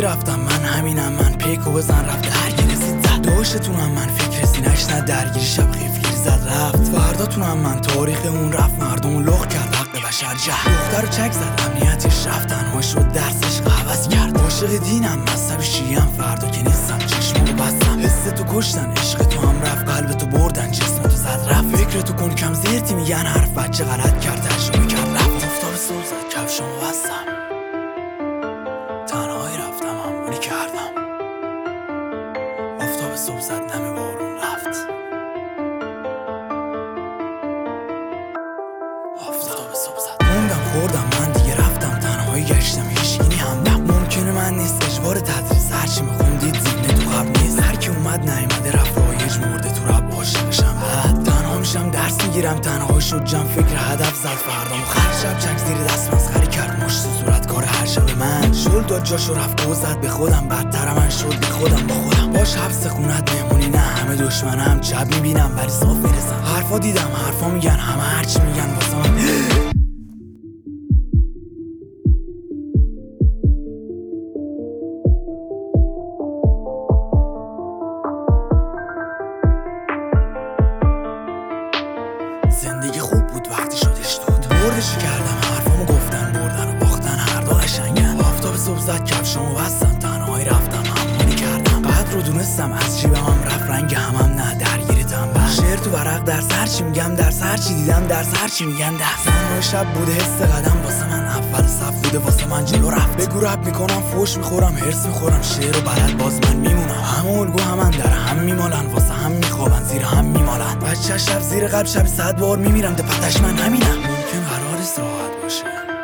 رفتم من همینم، من پیکو بزن رفته هرگی رسید زد داشتونم من فکر سینش نه درگیری شب خیفگیری زد رفت فرداتونم من تاریخ اون رفت مردم لغ کرد حق بشر جه دختر چک زد امنیتش رفت تنها شد درسش قوض کرد عاشق دینم مذهب شیعم فردا که نیستم چشمو بستم حس تو کشتن عشق تو هم رفت قلب تو بردن جسم تو زد رفت فکر تو کن کم زیرتی میگن حرف بچه غلط کرد تجربه کرد رفت افتاب صبح زد کفشمو بستم تنهایی رفتم همونی کردم افتاب صبح زد نمی بارون رفت افتاب صبح زد موندم خوردم من دیگه رفتم تنهایی گشتم هیچگینی همدم ممکنه من نیست اجبار تدریس هرچی میخوندید زینه تو قبل نیست هرکی اومد نیومده رفت رایج مرده تو رب عاشقشم بعد تنها میشم درس میگیرم تنها شد جم فکر هدف زد فردامو خر شب چک زیر دست مسخره کرد مشت صورت کار هر شب من شل داد جاشو رفت و زد به خودم بدتر من شد به خودم با خودم باش حبس خونت مهمونی نه همه دشمنم شب میبینم ولی صاف میرسم حرفا دیدم حرفا میگن همه هرچی میگن واسه من زندگی خوب بود وقتی شدش دود بردشی کردم حرفامو گفتن بردن و باختن هر دو قشنگن آفتاب صبح زد کفشمو بستم تنهایی رفتم همونی کردم قدر رو دونستم از جیبم هم رفت رنگ همم نه درگیری تنبل شعر تو ورق درس هرچی میگم درس هرچی دیدم درس هرچی میگن درس تنهای شب بوده حس قدم واسه من اول صف بوده واسه من جلو رفت بگو رپ میکنم فوش میخورم هرس میخورم شعر و بلد باز من میمونم همه الگو همن در هم میمالن واسه هم میخوابن زیر هم میمالن بچه شب زیر قلب شبی 100 بار میمیرم دپتش من همینم ممکن قرارست راحت باشه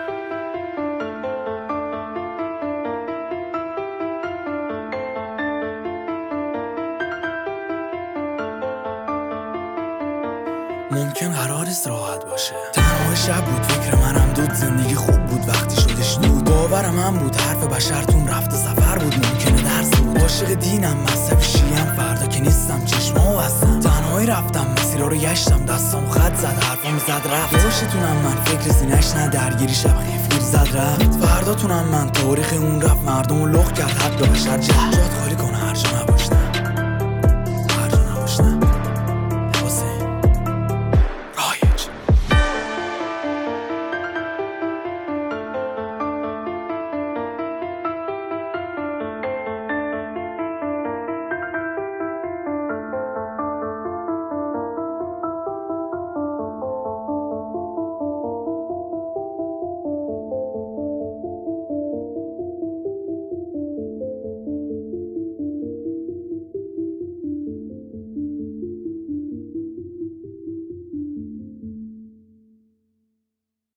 ممکن قرارست راحت باشه تنها شب بود فکر منم دود زندگی خوب بود وقتی شدش دود باورم هم بود حرف بشرتون رفته سفر بود ممکنه درس بود عاشق دینم مذهب شیعم فردا که نیستم چشمامو بستم تنهایی رفتم مسیرها رو گشتم دستام خط زد حرفام زد رفت داشتونم من فکر سینش نه درگیری شب خیفگیر زد رفت فرداتونم من تاریخ اون رفت مردم لغ کرد حق بشر جه جات خالی کن هر